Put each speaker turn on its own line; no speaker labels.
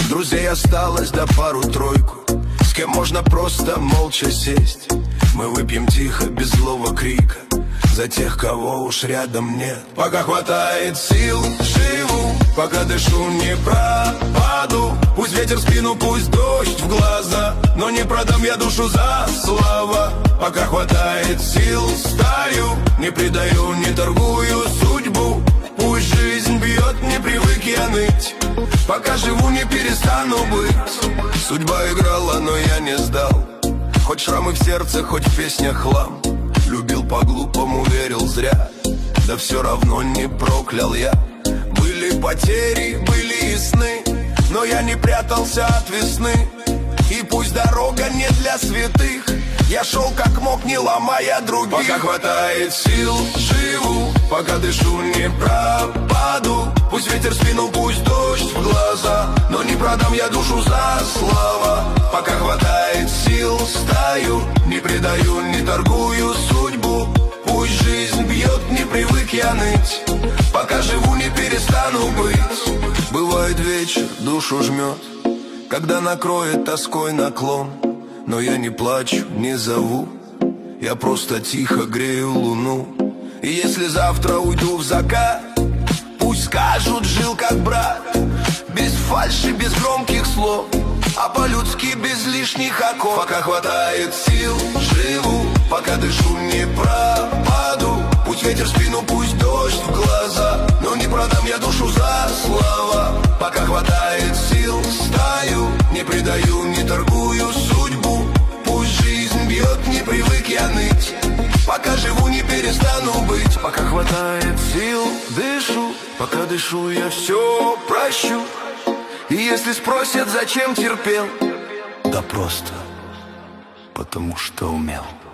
Друзей осталось да пару-тройку, с кем можно просто молча сесть. Мы выпьем тихо, без злого крика, за тех, кого уж рядом нет. Пока хватает сил, живу, пока дышу, не пропаду. Пусть ветер в спину, пусть дождь в глаза, но не продам я душу за слава. Пока хватает сил, стою, не предаю, не торгую судьбу. Пусть жизнь бьет, не привык я ныть. Пока живу, не перестану быть. Судьба играла, но я не сдал. Хоть шрамы в сердце, хоть в песнях хлам. Любил по-глупому, верил зря, да все равно не проклял я. Были потери, были и сны, но я не прятался от весны. И пусть дорога не для святых, я шел как мог, не ломая других. Пока хватает сил, живу, пока дышу, не пропаду. Пусть ветер в спину, пусть дождь в глаза, но не продам я душу за слава. Пока хватает сил, стою, не предаю, не торгую судьбу. Пусть жизнь бьет, не привык я ныть. Пока живу, не перестану быть. Бывает вечер, душу жмет, когда накроет тоской наклон. Но я не плачу, не зову, я просто тихо грею луну. И если завтра уйду в закат, пусть скажут, жил как брат. Без фальши, без громких слов, а по-людски, без лишних оков. Пока хватает сил, живу, пока дышу, не пропаду. Пусть ветер в спину, пусть дождь в глаза, но не продам я душу за слова. Пока хватает сил, стою, не предаю, не торгую судьбу. Пусть жизнь бьет, не привык я ныть. Пока живу, не перестану быть. Пока хватает сил, дышу, пока дышу, я все прощу. И если спросят, зачем терпел, да просто потому что умел.